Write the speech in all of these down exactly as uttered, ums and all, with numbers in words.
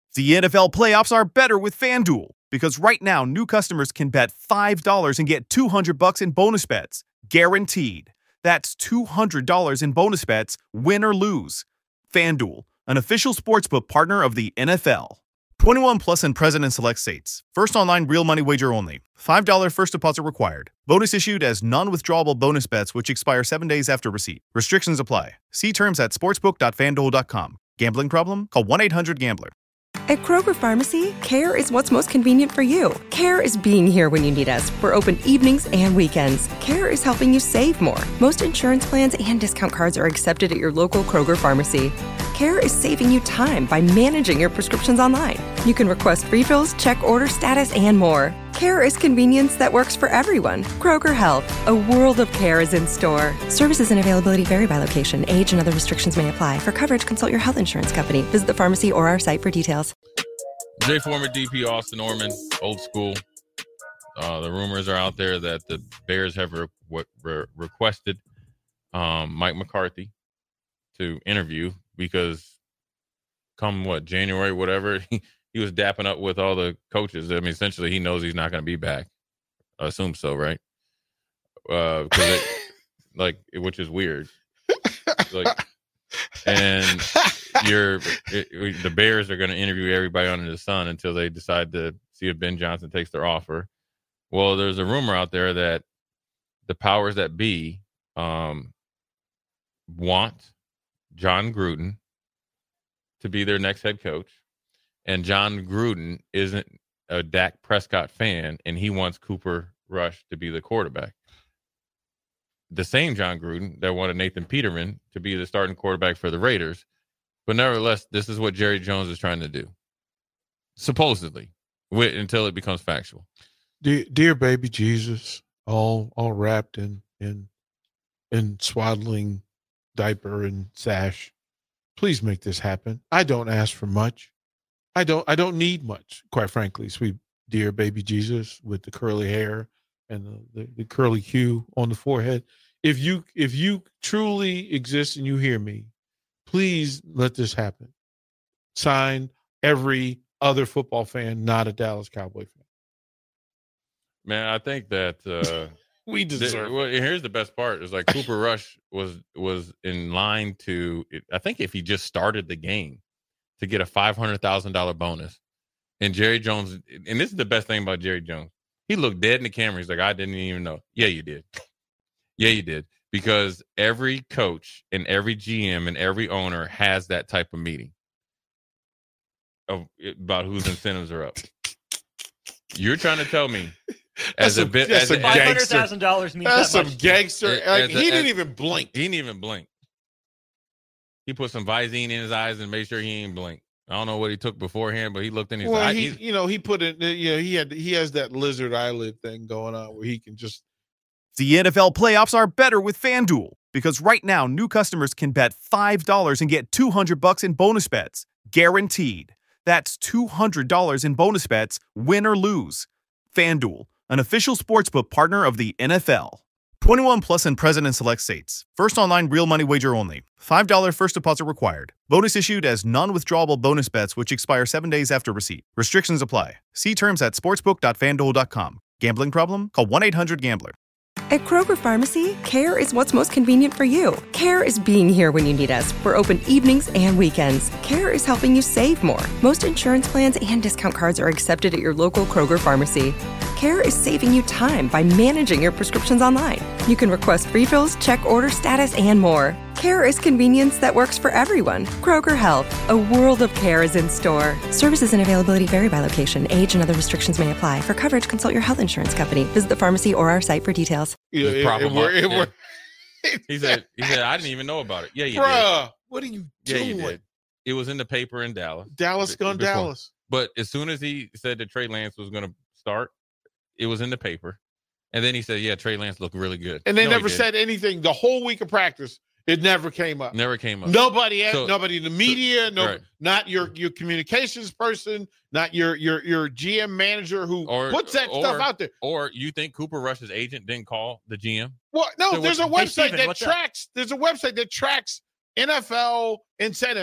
The N F L playoffs are better with FanDuel because right now new customers can bet five dollars and get two hundred bucks in bonus bets, guaranteed. That's two hundred dollars in bonus bets, win or lose. FanDuel, an official sportsbook partner of the N F L. twenty-one plus and present in select states. First online real money wager only. five dollars first deposit required. Bonus issued as non-withdrawable bonus bets which expire seven days after receipt. Restrictions apply. See terms at sportsbook dot fan duel dot com. Gambling problem? Call one eight hundred gambler. At Kroger Pharmacy, care is what's most convenient for you. Care is being here when you need us. We're open evenings and weekends. Care is helping you save more. Most insurance plans and discount cards are accepted at your local Kroger Pharmacy. Care is saving you time by managing your prescriptions online. You can request refills, check order status, and more. Care is convenience that works for everyone. Kroger Health, a world of care is in store. Services and availability vary by location. Age and other restrictions may apply. For coverage, consult your health insurance company. Visit the pharmacy or our site for details. Jay, former D P Austin Norman, old school. Uh, the rumors are out there that the Bears have re- what, re- requested um, Mike McCarthy to interview because come what, January, whatever, he, he was dapping up with all the coaches. I mean, essentially, he knows he's not going to be back. I assume so, right? Uh, cause it, like, which is weird. Like, and you're it, the Bears are going to interview everybody under the sun until they decide to see if Ben Johnson takes their offer. Well, there's a rumor out there that the powers that be um, want John Gruden to be their next head coach, and John Gruden isn't a Dak Prescott fan, and he wants Cooper Rush to be the quarterback. The same John Gruden that wanted Nathan Peterman to be the starting quarterback for the Raiders. But nevertheless, this is what Jerry Jones is trying to do, supposedly, with, until it becomes factual. Dear, dear baby Jesus, all all wrapped in in in swaddling diaper and sash, please make this happen. I don't ask for much. I don't I don't need much, quite frankly, sweet dear baby Jesus with the curly hair and the, the, the curly hue on the forehead. If you if you truly exist and you hear me, please let this happen. Sign every other football fan, not a Dallas Cowboy fan. Man, I think that uh, we deserve. The, well, here's the best part: is like Cooper Rush was was in line to. I think if he just started the game, to get a five hundred thousand dollar bonus, and Jerry Jones. And this is the best thing about Jerry Jones. He looked dead in the camera. He's like, I didn't even know. Yeah, you did. Yeah, you did. Because every coach and every G M and every owner has that type of meeting of about whose incentives are up. You're trying to tell me as a bit as a five hundred thousand dollars means that's that some much. gangster. Like, As a- he didn't as- even blink. He didn't even blink. He put some Visine in his eyes and made sure he didn't blink. I don't know what he took beforehand, but he looked in his Well, eye. he, He's- you know, he put it. You know, he had he has that lizard eyelid thing going on where he can just. The N F L playoffs are better with FanDuel because right now new customers can bet five dollars and get two hundred bucks in bonus bets, guaranteed. That's two hundred dollars in bonus bets, win or lose. FanDuel, an official sportsbook partner of the N F L. twenty-one plus and present in select states. First online real money wager only. five dollars first deposit required. Bonus issued as non-withdrawable bonus bets which expire seven days after receipt. Restrictions apply. See terms at sportsbook dot fan duel dot com. Gambling problem? Call one eight hundred gambler. At Kroger Pharmacy, care is what's most convenient for you. Care is being here when you need us. We're open evenings and weekends. Care is helping you save more. Most insurance plans and discount cards are accepted at your local Kroger Pharmacy. Care is saving you time by managing your prescriptions online. You can request refills, check order status, and more. Care is convenience that works for everyone. Kroger Health, a world of care is in store. Services and availability vary by location. Age and other restrictions may apply. For coverage, consult your health insurance company. Visit the pharmacy or our site for details. Yeah, Just prop it, him it, up. it, Yeah. it, he said, he said, I didn't even know about it. Yeah, you bruh, did. what are you Yeah, doing? you did. It was in the paper in Dallas. Dallas gone Before. Dallas. But as soon as he said that Trey Lance was going to start, it was in the paper. And then he said, yeah, Trey Lance looked really good. And they No, he never didn't. said anything the whole week of practice. It never came up. Never came up. Nobody, had, So- nobody in the media, no, right. not your your communications person, not your your your G M manager who Or- puts that or- stuff out there. Or you think Cooper Rush's agent didn't call the G M? Well, no, So there's a what- Hey, website Steven, that what's up? tracks. There's a website that tracks N F L incentives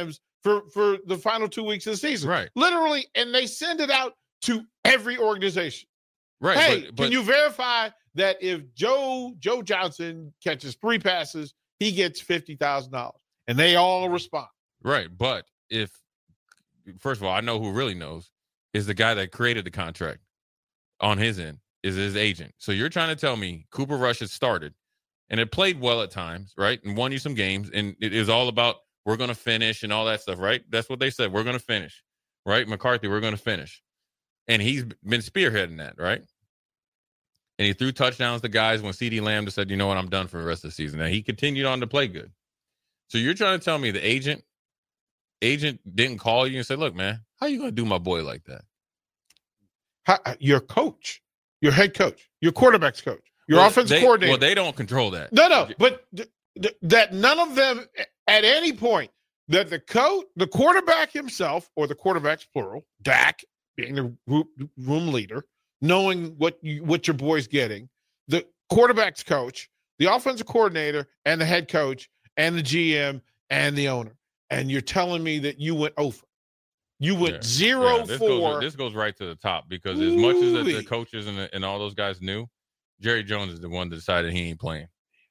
for, for the final two weeks of the season. Right. Literally, and they send it out to every organization. Right. Hey, but, but, can you verify that if Joe Joe Johnson catches three passes, he gets fifty thousand dollars? And they all respond. Right. But if, first of all, I know who really knows is the guy that created the contract on his end, is his agent. So you're trying to tell me Cooper Rush has started and it played well at times, right? And won you some games. And it is all about, we're going to finish and all that stuff, right? That's what they said. We're going to finish, right? McCarthy, we're going to finish. And he's been spearheading that, right? And he threw touchdowns to guys when CeeDee Lamb just said, you know what, I'm done for the rest of the season. And he continued on to play good. So you're trying to tell me the agent agent didn't call you and say, look, man, how you going to do my boy like that? How, your coach, your head coach, your quarterback's coach, your well, offensive they, coordinator. Well, they don't control that. No, no, but th- th- that none of them at any point that the coach, the quarterback himself, or the quarterbacks plural, Dak being the room leader, knowing what you, what your boy's getting, the quarterback's coach, the offensive coordinator, and the head coach, and the G M, and the owner. And you're telling me that you went over. You went yeah. zero yeah, this four. Goes, this goes right to the top because as much as the, the coaches and, the, and all those guys knew, Jerry Jones is the one that decided he ain't playing.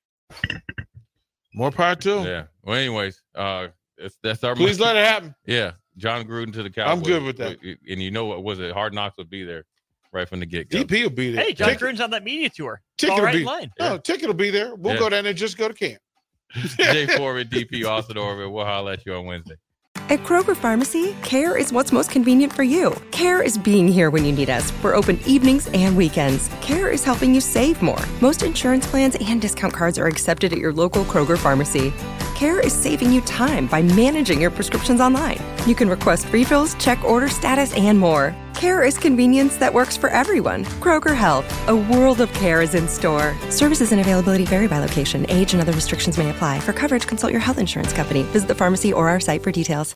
More power to him. Yeah. Well, anyways, uh, it's, that's our. Please let it happen. Yeah. John Gruden to the Cowboys. I'm good with that. And you know what was it? Hard Knocks would be there right from the get-go. D P will be there. Hey, John Ticket, Gruden's on that media tour. Ticket All will right be, in line. No, Yeah. ticket will be there. We'll Yeah. go down there and just go to camp. Jay Foreman, D P, Austin Orville. We'll holler at you on Wednesday. At Kroger Pharmacy, care is what's most convenient for you. Care is being here when you need us. We're open evenings and weekends. Care is helping you save more. Most insurance plans and discount cards are accepted at your local Kroger Pharmacy. Care is saving you time by managing your prescriptions online. You can request refills, check order status, and more. Care is convenience that works for everyone. Kroger Health, a world of care is in store. Services and availability vary by location. Age and other restrictions may apply. For coverage, consult your health insurance company. Visit the pharmacy or our site for details.